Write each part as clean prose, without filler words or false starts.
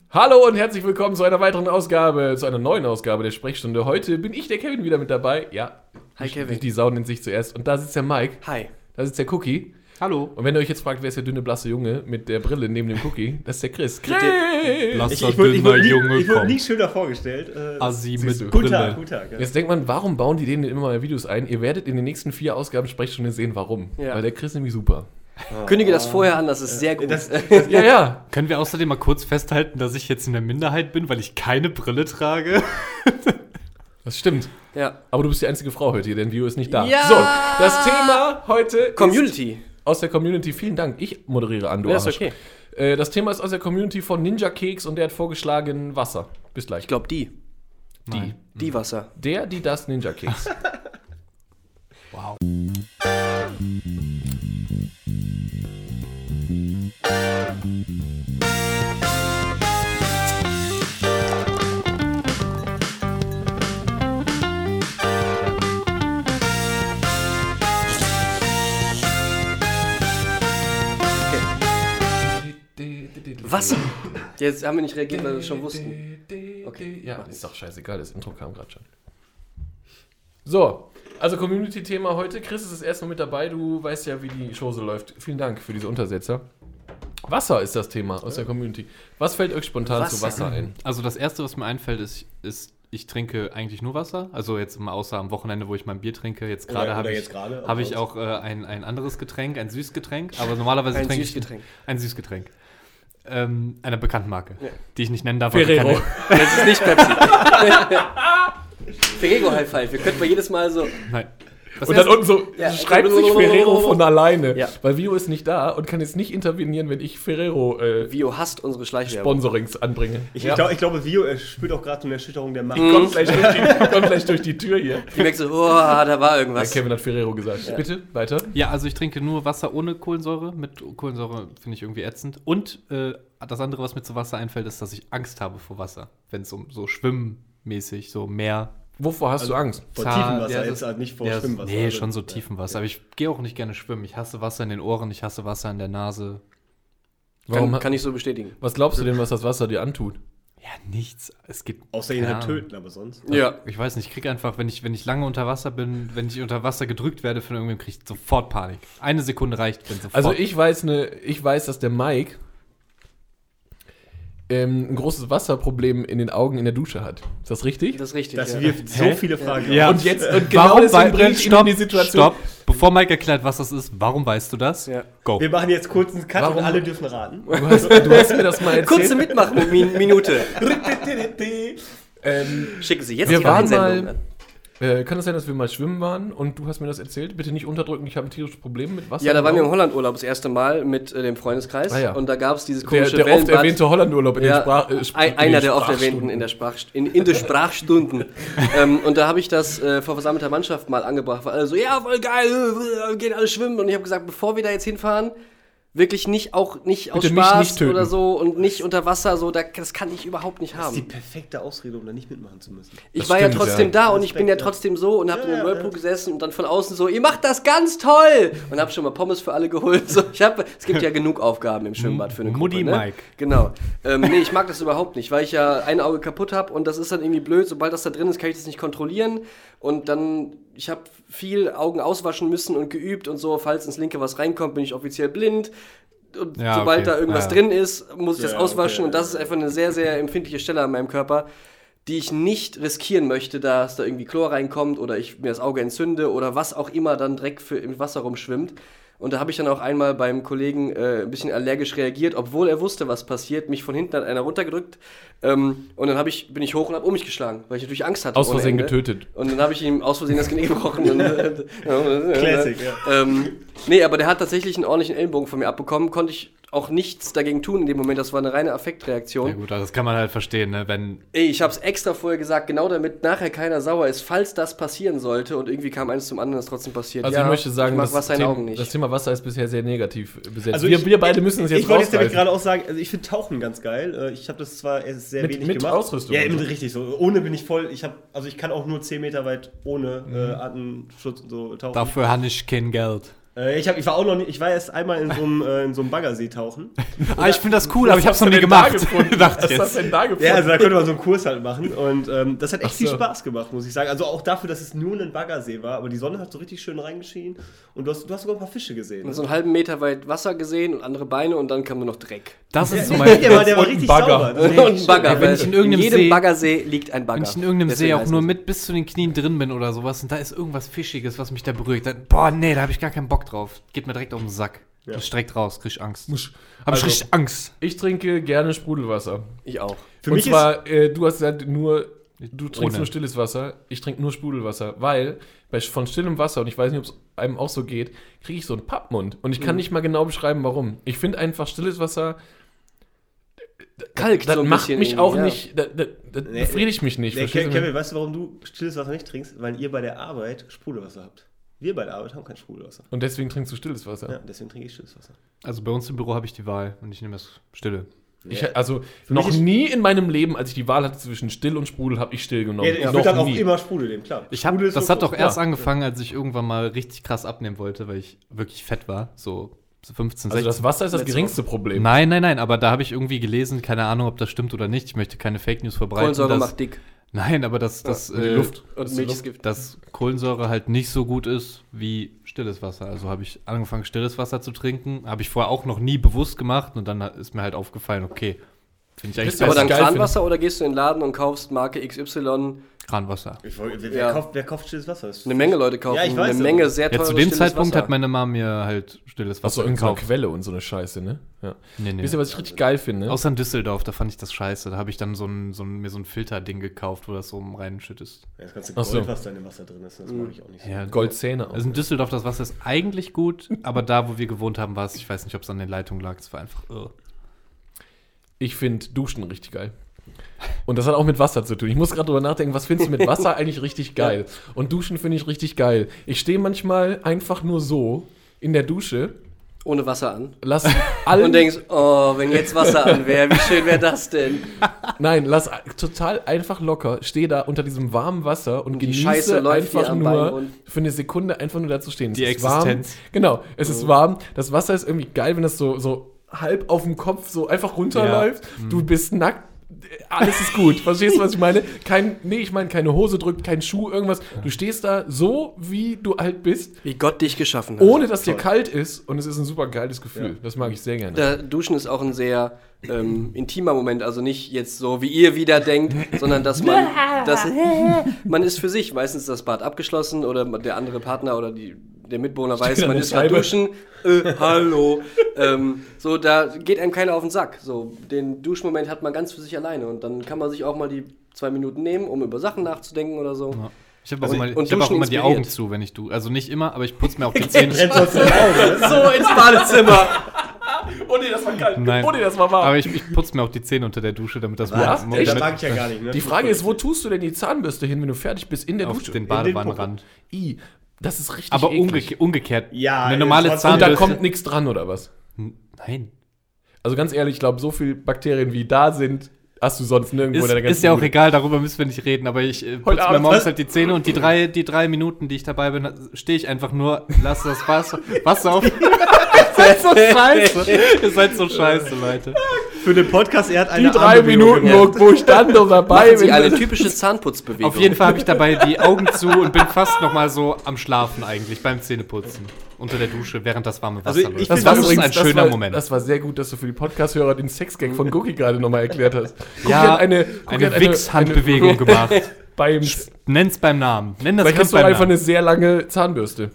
Hallo und herzlich willkommen zu einer neuen Ausgabe der Sprechstunde. Heute bin ich, der Kevin, wieder mit dabei. Ja, hi Kevin. Die Sau nennt sich zuerst. Und da sitzt der Mike. Hi. Da sitzt der Cookie. Hallo. Und wenn ihr euch jetzt fragt, wer ist der dünne, blasse Junge mit der Brille neben dem Cookie, das ist der Chris. Ich wurde nie schöner vorgestellt. Assi mit Brille. Guten Tag. Ja. Jetzt denkt man, warum bauen die denen immer mal Videos ein? Ihr werdet in den nächsten 4 Ausgaben Sprechstunde sehen, warum. Ja. Weil der Chris nämlich super. Kündige das vorher an, das ist sehr gut. Ja. Können wir außerdem mal kurz festhalten, dass ich jetzt in der Minderheit bin, weil ich keine Brille trage? Das stimmt. Ja. Aber du bist die einzige Frau heute hier, denn Vio ist nicht da. Ja. So, das Thema heute Community. ist aus der Community. Vielen Dank. Ich moderiere an, du Arsch. Ja, ist okay. Das Thema ist aus der Community von Ninja Keks und der hat vorgeschlagen Wasser. Bis gleich. Ich glaube die. Die Wasser. Das Ninja Keks. Wow. Wasser. Jetzt haben wir nicht reagiert, weil wir es schon wussten. Okay. Ja, ist doch scheißegal, das Intro kam gerade schon. So, also Community-Thema heute. Chris ist das erste Mal mit dabei, du weißt ja, wie die Show so läuft. Vielen Dank für diese Untersetzer. Wasser ist das Thema aus der Community. Was fällt euch spontan zu Wasser ein? Also das Erste, was mir einfällt, ist ich trinke eigentlich nur Wasser. Also jetzt mal außer am Wochenende, wo ich mein Bier trinke. Jetzt gerade habe ich auch ein anderes Getränk, ein Süßgetränk. Aber normalerweise trinke ich ein Süßgetränk. Einer bekannten Marke, die ich nicht nennen darf. Ferrero. Das ist nicht Pepsi. Ferrero High Five. Wir könnten mal jedes Mal so... Nein. Und dann unten so schreibt sich Ferrero von alleine. Ja. Weil Vio ist nicht da und kann jetzt nicht intervenieren, wenn ich Ferrero Vio hasst unsere Schleichwerbung. Sponsorings anbringe. Ich glaube, Vio spürt auch gerade so eine Erschütterung der Macht. Kommt gleich durch die Tür hier. Ich merke so, da war irgendwas. Kevin hat Ferrero gesagt. Ja. Bitte, weiter. Ja, also ich trinke nur Wasser ohne Kohlensäure. Mit Kohlensäure finde ich irgendwie ätzend. Und das andere, was mir zu Wasser einfällt, ist, dass ich Angst habe vor Wasser. Wenn es um so schwimmmäßig, so Meer. Wovor hast du Angst? Vor Tiefenwasser, jetzt halt nicht vor Schwimmwasser. Nee, schon so Tiefenwasser. Aber ich gehe auch nicht gerne schwimmen. Ich hasse Wasser in den Ohren, ich hasse Wasser in der Nase. Kann ich so bestätigen. Was glaubst du denn, was das Wasser dir antut? Ja, nichts. Es gibt außer ihn halt töten, aber sonst. Ja. Ich weiß nicht, ich kriege einfach, wenn ich lange unter Wasser bin, wenn ich unter Wasser gedrückt werde von irgendwem, kriege ich sofort Panik. 1 Sekunde reicht, wenn sofort. Also ich weiß, dass der Mike ein großes Wasserproblem in den Augen in der Dusche hat. Ist das richtig? Das ist richtig. Das wirft so viele Fragen. Ja. Und genau deswegen bringe ich ihn in die Situation. Stopp. Bevor Mike erklärt, was das ist, warum weißt du das? Ja. Go. Wir machen jetzt kurz einen Cut und alle dürfen raten. Du hast mir das mal erzählt. Kurze Mitmachminute. Schicken Sie jetzt wir die waren Einsendung mal, an. kann es sein, dass wir mal schwimmen waren und du hast mir das erzählt? Bitte nicht unterdrücken, ich habe ein tierisches Problem mit Wasser. Ja, da waren wir im Hollandurlaub das erste Mal mit dem Freundeskreis. Ah, ja. Und da gab es dieses komische der oft erwähnte Hollandurlaub in den einer der oft erwähnten in der Sprachstunden. Und da habe ich das vor versammelter Mannschaft mal angebracht. Weil alle so, ja, voll geil, wir gehen alle schwimmen. Und ich habe gesagt, bevor wir da jetzt hinfahren, wirklich nicht aus Spaß oder so und nicht unter Wasser, so, das kann ich überhaupt nicht haben. Das ist die perfekte Ausrede, um da nicht mitmachen zu müssen. Ich war ja trotzdem da und ich bin ja trotzdem so und hab in einem Whirlpool gesessen und dann von außen so, ihr macht das ganz toll! Und hab schon mal Pommes für alle geholt. So, es gibt ja genug Aufgaben im Schwimmbad für eine Gruppe. Mutti Mike. Genau. Nee, ich mag das überhaupt nicht, weil ich ja ein Auge kaputt habe und das ist dann irgendwie blöd. Sobald das da drin ist, kann ich das nicht kontrollieren. Und dann, ich habe viel Augen auswaschen müssen und geübt und so, falls ins linke was reinkommt, bin ich offiziell blind. Und sobald da irgendwas drin ist, muss ich das auswaschen. Und das ist einfach eine sehr, sehr empfindliche Stelle an meinem Körper, die ich nicht riskieren möchte, dass da irgendwie Chlor reinkommt oder ich mir das Auge entzünde oder was auch immer dann direkt im Wasser rumschwimmt. Und da habe ich dann auch einmal beim Kollegen ein bisschen allergisch reagiert, obwohl er wusste, was passiert. Mich von hinten hat einer runtergedrückt und dann bin ich hoch und habe um mich geschlagen, weil ich natürlich Angst hatte. Aus Versehen getötet. Und dann habe ich ihm aus Versehen das Genick gebrochen. Classic, ja. Nee, aber der hat tatsächlich einen ordentlichen Ellenbogen von mir abbekommen. Konnte ich auch nichts dagegen tun in dem Moment. Das war eine reine Affektreaktion. Ja gut, also das kann man halt verstehen, ne? Wenn ich habe es extra vorher gesagt, genau damit nachher keiner sauer ist, falls das passieren sollte. Und irgendwie kam eins zum anderen, das trotzdem passiert. Also ich möchte sagen, das Thema Wasser ist bisher sehr negativ besetzt. Also wir beide müssen es jetzt Ich wollte jetzt nämlich gerade auch sagen, also ich finde Tauchen ganz geil. Ich habe das zwar sehr wenig gemacht. Mit Ausrüstung? Ja, eben richtig so. Ohne bin ich voll. Ich kann auch nur 10 Meter weit ohne Atemschutz und so tauchen. Dafür habe ich kein Geld. Ich war auch noch nicht, ich war erst einmal in so einem Baggersee tauchen. Ich finde das cool, aber ich hab's noch nie gemacht. Was hast du denn da gefunden? Ja, also da konnte man so einen Kurs halt machen und das hat echt viel Spaß gemacht, muss ich sagen. Also auch dafür, dass es nur ein Baggersee war, aber die Sonne hat so richtig schön reingeschienen und du hast sogar ein paar Fische gesehen. Und so einen halben Meter weit Wasser gesehen und andere Beine und dann kam nur noch Dreck. Das ist zum Beispiel. Der war richtig sauber. Und ein Bagger. Wenn ich in irgendeinem jedem See, Baggersee liegt ein Bagger. Wenn ich in irgendeinem See auch nur mit bis zu den Knien drin bin oder sowas und da ist irgendwas Fischiges, was mich da berührt, dann, boah, nee, da habe ich gar keinen Bock drauf. Geht mir direkt auf den Sack. Ja. Das streckt raus, krieg ich Angst. Hab ich richtig Angst. Ich trinke gerne Sprudelwasser. Ich auch. Für mich zwar, du hast gesagt, du trinkst nur stilles Wasser, ich trinke nur Sprudelwasser, weil von stillem Wasser, und ich weiß nicht, ob es einem auch so geht, kriege ich so einen Pappmund. Und ich kann nicht mal genau beschreiben, warum. Ich finde einfach stilles Wasser kalt. Das macht mich auch nicht, das befriedigt mich nicht. Kevin, weißt du, warum du stilles Wasser nicht trinkst? Weil ihr bei der Arbeit Sprudelwasser habt. Wir bei der Arbeit haben kein Sprudelwasser. Und deswegen trinkst du stilles Wasser? Ja, deswegen trinke ich stilles Wasser. Also bei uns im Büro habe ich die Wahl und ich nehme das Stille. Also noch nie in meinem Leben, als ich die Wahl hatte zwischen still und Sprudel, habe ich still genommen. Ja, ich würde dann auch immer Sprudel nehmen, klar. Das hat doch erst angefangen, als ich irgendwann mal richtig krass abnehmen wollte, weil ich wirklich fett war, so 15, 16. Also das Wasser ist das geringste Problem. Nein, aber da habe ich irgendwie gelesen, keine Ahnung, ob das stimmt oder nicht, ich möchte keine Fake News verbreiten. Kohlensäure macht dick. Nein, aber dass Luft und Milchgift. Dass Kohlensäure halt nicht so gut ist wie stilles Wasser. Also habe ich angefangen, stilles Wasser zu trinken. Habe ich vorher auch noch nie bewusst gemacht. Und dann ist mir halt aufgefallen, okay, finde ich eigentlich aber dann Kranwasser oder gehst du in den Laden und kaufst Marke XY? Kranwasser. Wer kauft stilles Wasser? Eine Menge Leute kaufen. Ja, ich weiß, eine Menge sehr teures zu dem Zeitpunkt Wasser. Hat meine Mama mir halt stilles Wasser gekauft. So eine Quelle und so eine Scheiße, ne? Ja. Nee. Wisst ihr, was ich richtig geil finde? Außer in Düsseldorf, da fand ich das scheiße. Da habe ich dann mir so ein Filterding gekauft, wo das so reinschüttest. Ja, das ganze Gold, was da in dem Wasser drin ist, das mag ich auch nicht so. Ja, Goldzähne auch. Also in Düsseldorf, das Wasser ist eigentlich gut, aber da, wo wir gewohnt haben, war es, ich weiß nicht, ob es an den Leitungen lag, es war einfach Ich finde Duschen richtig geil. Und das hat auch mit Wasser zu tun. Ich muss gerade drüber nachdenken, was findest du mit Wasser eigentlich richtig geil? Und Duschen finde ich richtig geil. Ich stehe manchmal einfach nur so in der Dusche. Ohne Wasser an. Und denkst, oh, wenn jetzt Wasser an wäre, wie schön wäre das denn? Nein, lass total einfach locker. Stehe da unter diesem warmen Wasser und genieße Scheiße läuft einfach nur für eine Sekunde einfach nur da zu stehen. Die Existenz. Warm. Genau, es ist warm. Das Wasser ist irgendwie geil, wenn das so halb auf dem Kopf so einfach runterläuft. Ja. Du bist nackt. Alles ist gut. Verstehst du, was ich meine? Ich meine, keine Hose drückt, kein Schuh, irgendwas. Du stehst da so, wie du halt bist. Wie Gott dich geschaffen hat. Ohne, dass dir kalt ist. Und es ist ein super geiles Gefühl. Ja. Das mag ich sehr gerne. Duschen ist auch ein sehr intimer Moment. Also nicht jetzt so, wie ihr wieder denkt, sondern dass man ist für sich. Meistens ist das Bad abgeschlossen oder der andere Partner oder der Mitbewohner weiß, man ist gerade duschen. Hallo. So, da geht einem keiner auf den Sack. So, den Duschmoment hat man ganz für sich alleine. Und dann kann man sich auch mal die 2 Minuten nehmen, um über Sachen nachzudenken oder so. Ja. Ich habe auch immer die Augen zu, wenn ich also nicht immer, aber ich putze mir auch die Zähne. So ins Badezimmer. Oh nee, das war kalt. Nein. Oh nee, das war warm. Aber ich putze mir auch die Zähne unter der Dusche, damit das warm ist. Das mag ich ja gar nicht. Ne? Die Frage ist, wo tust du denn die Zahnbürste hin, wenn du fertig bist in der Dusche? Auf den Badewannenrand. Das ist richtig aber eklig. Umgekehrt. Ja, eine normale Zahnbürste. Und da kommt nichts dran, oder was? Nein. Also ganz ehrlich, ich glaube, so viele Bakterien wie da sind, hast du sonst nirgendwo in der ganzen Ist ja auch egal, darüber müssen wir nicht reden, aber ich putze mir morgens halt die Zähne und die drei Minuten, die ich dabei bin, stehe ich einfach nur, lass das Wasser auf. Ihr seid so scheiße. Ihr seid so scheiße, Leute. Für den Podcast, er hat eine die 3 Minuten, wo ich dann noch dabei bin. Eine typische Zahnputzbewegung. Auf jeden Fall habe ich dabei die Augen zu und bin fast noch mal so am Schlafen eigentlich, beim Zähneputzen. Unter der Dusche, während das warme Wasser läuft. Das ist ein schöner Moment. Das war sehr gut, dass du für die Podcast-Hörer den Sexgag von Cookie gerade nochmal erklärt hast. Eine Wix-Handbewegung gemacht. Nenn's beim Namen. Nenn das Vielleicht hast du einfach eine sehr lange Zahnbürste.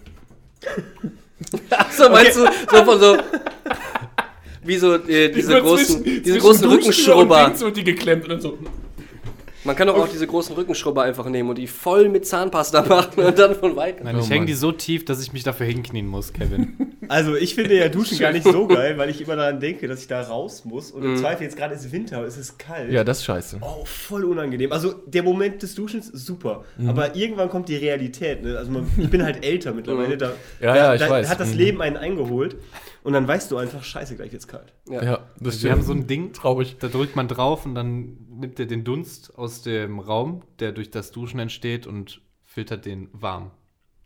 Achso, meinst du, so von so... Wie so diese großen Rückenschrubber. Und wird die geklemmt und dann so. Man kann doch auch diese großen Rückenschrubber einfach nehmen und die voll mit Zahnpasta machen und dann von weitem. Nein, ich hänge die so tief, dass ich mich dafür hinknien muss, Kevin. Also ich finde ja Duschen gar nicht so geil, weil ich immer daran denke, dass ich da raus muss. Und im Zweifel, jetzt gerade ist Winter, es ist kalt. Ja, das ist scheiße. Oh, voll unangenehm. Also der Moment des Duschens, super. Aber irgendwann kommt die Realität. Ne? Also ich bin halt älter mittlerweile. Da weiß. Hat das Leben einen eingeholt. Und dann weißt du einfach, scheiße, gleich wird's kalt. Ja, das Wir haben so ein Ding, traurig. Da drückt man drauf und dann nimmt er den Dunst aus dem Raum, der durch das Duschen entsteht und filtert den warm.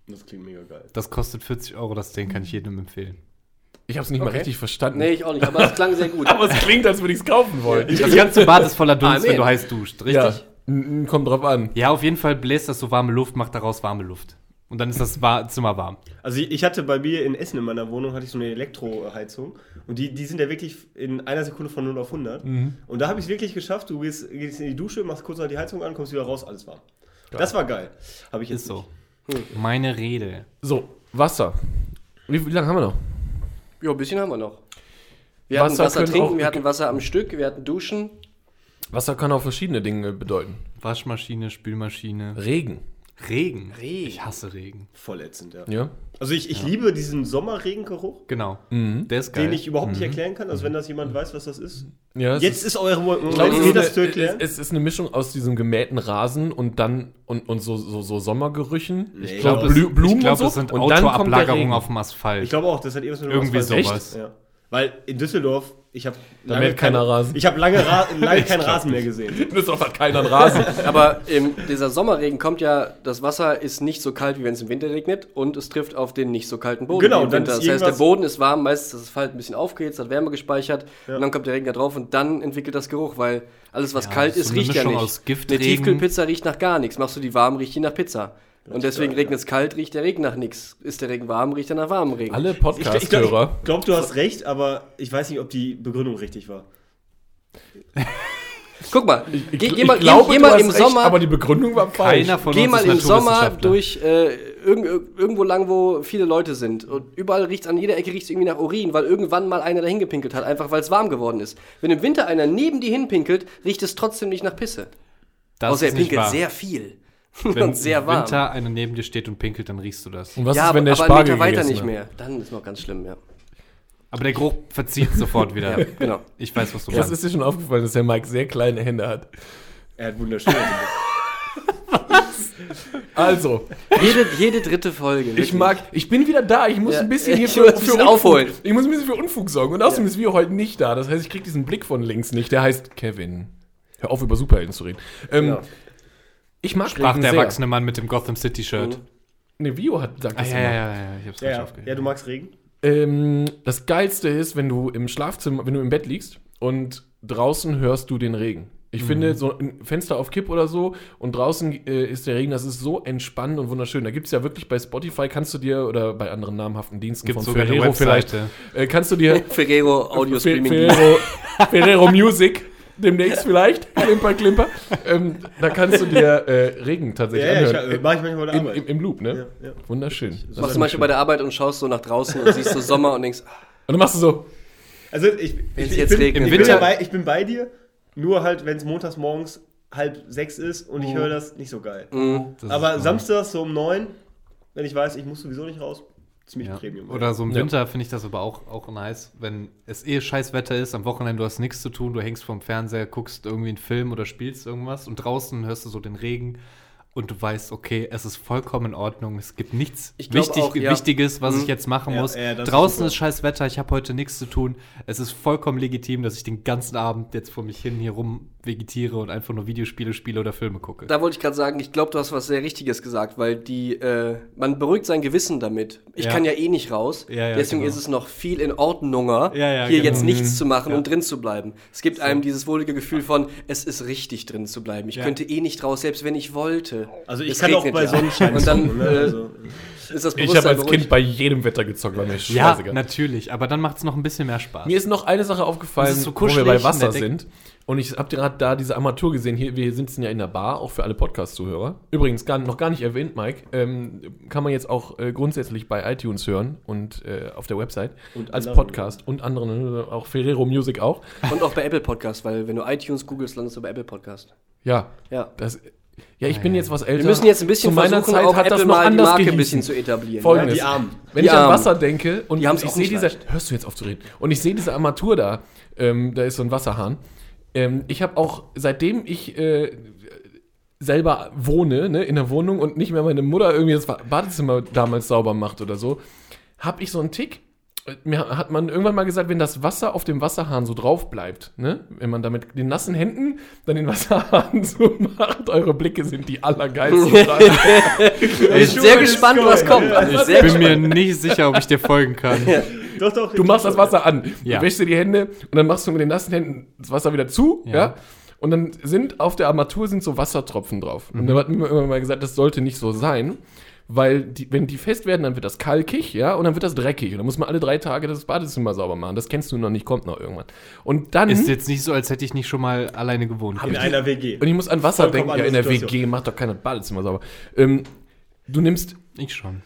Das klingt mega geil. Das kostet 40 €, das Ding kann ich jedem empfehlen. Ich habe es nicht mal richtig verstanden. Nee, ich auch nicht, aber es klang sehr gut. Aber es klingt, als würde ich es kaufen wollen. Das ganze Bad ist voller Dunst, wenn du heiß duscht, richtig? Ja, kommt drauf an. Ja, auf jeden Fall bläst das so warme Luft, macht daraus warme Luft. Und dann ist das Zimmer warm. Also ich hatte bei mir in Essen in meiner Wohnung hatte ich so eine Elektroheizung und die sind ja wirklich in einer Sekunde von 0 auf 100. Und da habe ich es wirklich geschafft, du gehst in die Dusche, machst kurz noch die Heizung an, kommst wieder raus, alles warm. Geil. Das war geil. Habe ich jetzt ist so. Meine Rede. So, Wasser. Wie lange haben wir noch? Ja, ein bisschen haben wir noch. Wir hatten Wasser trinken, wir hatten Wasser am Stück, wir hatten Duschen. Wasser kann auch verschiedene Dinge bedeuten. Waschmaschine, Spülmaschine. Regen. Regen. Ich hasse Regen. Voll ätzend, Ja. Also ich liebe diesen Sommerregengeruch. Genau. Der ist geil. Den ich überhaupt nicht erklären kann. Also wenn das jemand weiß, was das ist. Ja, jetzt ist eure Moment, das zu erklären. Es ist eine Mischung aus diesem gemähten Rasen und dann und so Sommergerüchen. Ich glaube, Blumen das sind Autoablagerungen auf dem Asphalt. Ich glaube auch, das hat irgendwas mit dem irgendwie Asphalt. sowas. Ja. Weil in Düsseldorf, ich habe lange keinen Rasen mehr gesehen. In Düsseldorf hat keiner einen Rasen. Aber dieser Sommerregen kommt ja, das Wasser ist nicht so kalt, wie wenn es im Winter regnet und es trifft auf den nicht so kalten Boden. Genau, dann das heißt, der Boden ist warm, meistens das Asphalt ein bisschen aufgeheizt, hat Wärme gespeichert und dann kommt der Regen da drauf und dann entwickelt das Geruch, weil alles, was kalt ist, riecht ja nicht. Aus eine Tiefkühlpizza riecht nach gar nichts. Machst du die warm, riecht die nach Pizza. Und deswegen regnet es kalt, riecht der Regen nach nichts. Ist der Regen warm, riecht er nach warmem Regen. Alle Podcast-Hörer. Ich glaube, du hast recht, aber ich weiß nicht, ob die Begründung richtig war. Guck mal, geh mal im Sommer. Recht, aber die Begründung war falsch. Geh mal im Sommer durch irgendwo lang, wo viele Leute sind. Und überall riecht's, an jeder Ecke riecht's irgendwie nach Urin, weil irgendwann mal einer dahin gepinkelt hat, einfach weil es warm geworden ist. Wenn im Winter einer neben dir hinpinkelt, riecht es trotzdem nicht nach Pisse. Außer er pinkelt sehr viel. Wenn sehr warm. Im Winter einer neben dir steht und pinkelt, dann riechst du das. Und was ist, wenn der Spargel aber weiter nicht mehr. Dann ist noch ganz schlimm, ja. Aber der Geruch verzieht sofort wieder. Ja, genau. Ich weiß, was du meinst. Das ist dir schon aufgefallen, dass der Mike sehr kleine Hände hat. Er hat wunderschöne Hände. Also. Jede dritte Folge. Ich bin wieder da. Ich muss ein bisschen hier für aufholen. Ich muss ein bisschen für Unfug sorgen. Und außerdem ist Vio heute nicht da. Das heißt, ich krieg diesen Blick von links nicht. Der heißt Kevin. Hör auf, über Superhelden zu reden. Ich mag Sprach Regen der sehr. Erwachsene Mann mit dem Gotham City Shirt. Ne, Vio sagt das immer. Ja, ich hab's falsch aufgehört. Ja, du magst Regen? Das Geilste ist, wenn du im Schlafzimmer, wenn du im Bett liegst und draußen hörst du den Regen. Ich finde, so ein Fenster auf Kipp oder so und draußen ist der Regen, das ist so entspannend und wunderschön. Da gibt es ja wirklich bei Spotify, kannst du dir, oder bei anderen namhaften Diensten von Ferrero vielleicht, kannst du dir Ferrero Audio Streaming Ferrero Music demnächst vielleicht, Klimper. Da kannst du dir Regen tatsächlich anhören. Mach ich manchmal bei der Arbeit. Im Loop, ne? Ja. Wunderschön. Das machst du manchmal bei der Arbeit und schaust so nach draußen und siehst so Sommer und denkst, und dann machst du so. Also ich bin bei dir, nur halt, wenn es montags morgens 5:30 ist und ich höre das, nicht so geil. Aber samstags so um 9, wenn ich weiß, ich muss sowieso nicht raus, ziemlich Premium. Oder so im Winter finde ich das aber auch nice, wenn es scheiß Wetter ist, am Wochenende du hast nichts zu tun, du hängst vorm Fernseher, guckst irgendwie einen Film oder spielst irgendwas und draußen hörst du so den Regen und du weißt, okay, es ist vollkommen in Ordnung, es gibt nichts Wichtiges, was ich jetzt machen muss. Draußen ist scheiß Wetter, ich habe heute nichts zu tun, es ist vollkommen legitim, dass ich den ganzen Abend jetzt vor mich hin hier rum vegetiere und einfach nur Videospiele spiele oder Filme gucke. Da wollte ich gerade sagen, ich glaube, du hast was sehr Richtiges gesagt, weil man beruhigt sein Gewissen damit. Ich kann ja eh nicht raus, deswegen ist es noch viel in Ordnunger, hier jetzt nichts zu machen und drin zu bleiben. Es gibt einem dieses wohlige Gefühl von, es ist richtig drin zu bleiben. Ich könnte eh nicht raus, selbst wenn ich wollte. Also ich kann auch bei Sonnenschein und dann ist das Ich habe als Kind bei jedem Wetter gezockt, weil mir scheißegal. Ja, natürlich, aber dann macht es noch ein bisschen mehr Spaß. Mir ist noch eine Sache aufgefallen, wo wir bei Wasser sind. Und ich habe gerade da diese Armatur gesehen. Hier, wir sitzen ja in der Bar, auch für alle Podcast-Zuhörer. Übrigens, noch gar nicht erwähnt, Mike. Kann man jetzt auch grundsätzlich bei iTunes hören und auf der Website und als Podcast und anderen, auch Ferrero Music auch. Und auch bei Apple Podcast, weil wenn du iTunes googelst, landest du bei Apple Podcast. Ja. Ich bin jetzt was älter. Wir müssen jetzt ein bisschen zu meiner versuchen, Zeit auch hat Apple das noch mal die anders Marke gehießen. ein bisschen zu etablieren. Folgendes. Die Armen. Wenn ich an Wasser denke und die ich sehe diese, hörst du jetzt auf zu reden? Und ich sehe diese Armatur da, da ist so ein Wasserhahn. Ich habe auch, seitdem ich selber wohne, ne, in der Wohnung und nicht mehr meine Mutter irgendwie das Badezimmer damals sauber macht oder so, habe ich so einen Tick. Mir hat man irgendwann mal gesagt, wenn das Wasser auf dem Wasserhahn so drauf bleibt, ne? Wenn man da mit den nassen Händen dann den Wasserhahn so macht, eure Blicke sind die allergeilsten. Ich bin sehr gespannt, was kommt. Ich bin mir nicht sicher, ob ich dir folgen kann. Ja. Doch. Du machst das Wasser an, du wäschst dir die Hände und dann machst du mit den nassen Händen das Wasser wieder zu, ja? Und dann sind auf der Armatur sind so Wassertropfen drauf. Und da hat mir irgendwann mal gesagt, das sollte nicht so sein. Weil, wenn die fest werden, dann wird das kalkig, ja, und dann wird das dreckig. Und dann muss man alle 3 Tage das Badezimmer sauber machen. Das kennst du noch nicht, kommt noch irgendwann. Und dann... Ist jetzt nicht so, als hätte ich nicht schon mal alleine gewohnt. In einer WG. Und ich muss an Wasser denken. Ja, in der WG macht doch keiner das Badezimmer sauber. Du nimmst... Ich schon.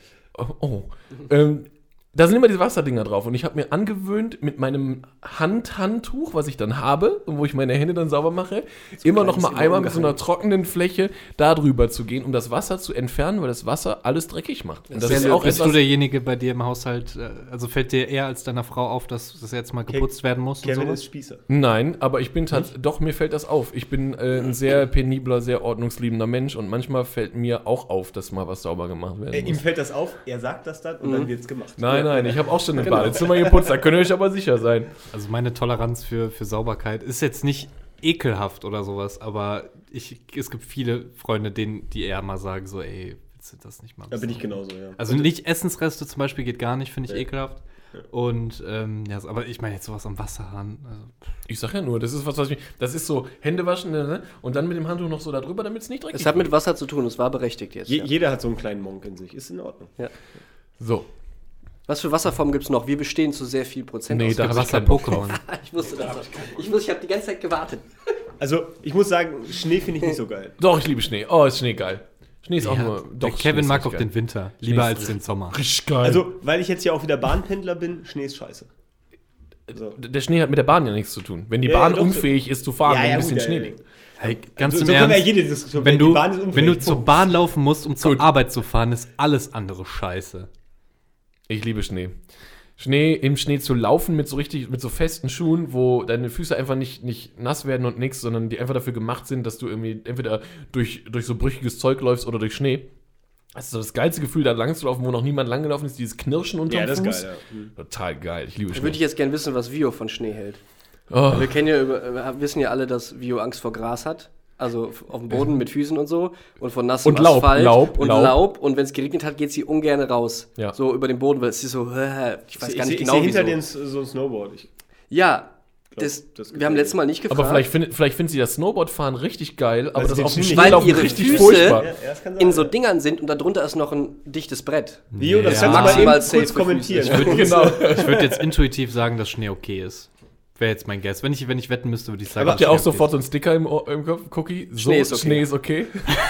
Da sind immer diese Wasserdinger drauf. Und ich habe mir angewöhnt, mit meinem Handtuch, was ich dann habe, und wo ich meine Hände dann sauber mache, immer noch mal einmal mit so einer trockenen Fläche da drüber zu gehen, um das Wasser zu entfernen, weil das Wasser alles dreckig macht. Und das ist auch bist du derjenige bei dir im Haushalt, also fällt dir eher als deiner Frau auf, dass das jetzt mal geputzt werden muss? Kevin ist Spießer. Nein, aber ich bin doch, mir fällt das auf. Ich bin ein sehr penibler, sehr ordnungsliebender Mensch und manchmal fällt mir auch auf, dass mal was sauber gemacht werden muss. Ihm fällt das auf, er sagt das dann und dann wird's gemacht. Nein, ich habe auch schon ein Badezimmer geputzt, da könnt ihr euch aber sicher sein. Also meine Toleranz für Sauberkeit ist jetzt nicht ekelhaft oder sowas, aber es gibt viele Freunde, die eher mal sagen so, ey, willst du das nicht machen? Da bin ich genauso, ja. Also nicht Essensreste zum Beispiel geht gar nicht, finde ich ekelhaft. Ja. Und, aber ich meine jetzt sowas am Wasserhahn. Also, ich sag ja nur, das ist das ist so Hände waschen, ne? Und dann mit dem Handtuch noch so da drüber, damit es nicht dreckig ist. Es hat mit Wasser zu tun, es war berechtigt jetzt. Jeder hat so einen kleinen Monk in sich, ist in Ordnung. Ja. So. Was für Wasserformen gibt es noch? Wir bestehen zu sehr viel Prozent aus. Da habe ich kein Pokémon. Ich wusste das. Ich habe die ganze Zeit gewartet. Also, ich muss sagen, Schnee finde ich nicht so geil. Doch, ich liebe Schnee. Oh, ist Schnee geil. Schnee ist auch nur... Doch, Kevin mag auch den Winter. Lieber als den Sommer. Richtig geil. Also, weil ich jetzt ja auch wieder Bahnpendler bin, Schnee ist scheiße. So. Der Schnee hat mit der Bahn ja nichts zu tun. Wenn die Bahn unfähig ist zu fahren, wenn ein bisschen Schnee liegt. Hey, ganz im Ernst, wenn du zur Bahn laufen musst, um zur Arbeit zu fahren, ist alles andere scheiße. Ich liebe Schnee. Im Schnee zu laufen mit so festen Schuhen, wo deine Füße einfach nicht nass werden und nix, sondern die einfach dafür gemacht sind, dass du irgendwie entweder durch so brüchiges Zeug läufst oder durch Schnee. Das ist so das geilste Gefühl, da lang zu laufen, wo noch niemand lang gelaufen ist, dieses Knirschen unterm Fuß. Ja, das ist geil, ja. Total geil, ich liebe Schnee. Da würde ich jetzt gerne wissen, was Vio von Schnee hält. Oh. Wir wissen ja alle, dass Vio Angst vor Gras hat. Also auf dem Boden mit Füßen und so. Und von nassem Asphalt. Laub. Und wenn es geregnet hat, geht sie ungern raus. Ja. So über den Boden, weil es ist so, ich weiß gar nicht genau, wieso. Ich sehe hinter denen so ein Snowboard. Wir haben letztes Mal nicht gefragt. Aber vielleicht findet sie das Snowboardfahren richtig geil, aber das auf dem Schnee ihre richtig furchtbar in so Dingern sind und darunter ist noch ein dichtes Brett. Vio, das kannst du mal kurz kommentieren. Ich würde jetzt intuitiv sagen, dass Schnee okay ist. Wäre jetzt mein Guess. Wenn ich wetten müsste, würde ich sagen. Habt ihr auch sofort so einen Sticker im Kopf, Cookie? Schnee ist okay.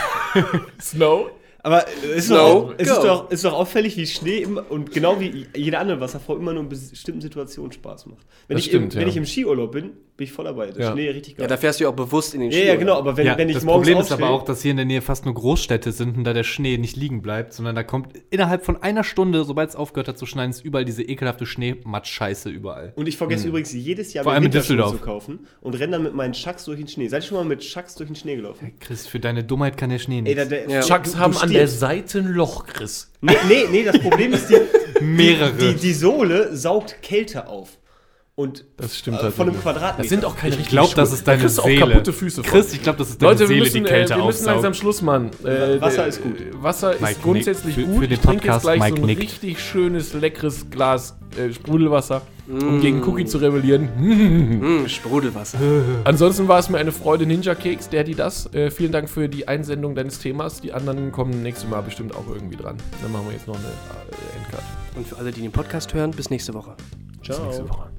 Snow? Aber es ist doch auffällig, wie Schnee und genau wie jede andere Wasserfall immer nur in bestimmten Situationen Spaß macht. Wenn ich im Skiurlaub bin ich voll dabei. Der Schnee richtig geil. Ja, da fährst du ja auch bewusst in den Skiurlaub. Ja, genau, aber wenn ich das morgens Problem ist aber auch, dass hier in der Nähe fast nur Großstädte sind und da der Schnee nicht liegen bleibt, sondern da kommt innerhalb von einer Stunde, sobald es aufgehört hat zu schneien, ist überall diese ekelhafte Schneematsch-Scheiße überall. Und ich vergesse übrigens jedes Jahr mir Winterschuhe zu kaufen und renne dann mit meinen Chucks durch den Schnee. Seid ihr schon mal mit Chucks durch den Schnee gelaufen? Ja, Chris, für deine Dummheit kann der Schnee nicht. Chucks haben an der Seite ein Loch, Chris. Nee, das Problem ist, mehrere. Die Sohle saugt Kälte auf. Und das stimmt von einem Quadratmeter. Das sind auch keine richtigen Schuhe. Ich glaube, das ist deine Seele. Auch kaputte Füße. Chris, ich glaube, das ist deine Seele, die Kälte wir müssen langsam Schluss machen. Wasser ist gut. Wasser ist grundsätzlich gut. Für den Podcast ich trinke jetzt gleich so ein richtig schönes, leckeres Glas Sprudelwasser, um gegen Cookie zu rebellieren. Sprudelwasser. Ansonsten war es mir eine Freude, Ninja Keks, das. Vielen Dank für die Einsendung deines Themas. Die anderen kommen nächstes Mal bestimmt auch irgendwie dran. Dann machen wir jetzt noch eine Endcard. Und für alle, die den Podcast hören, bis nächste Woche. Ciao. Bis nächste Woche.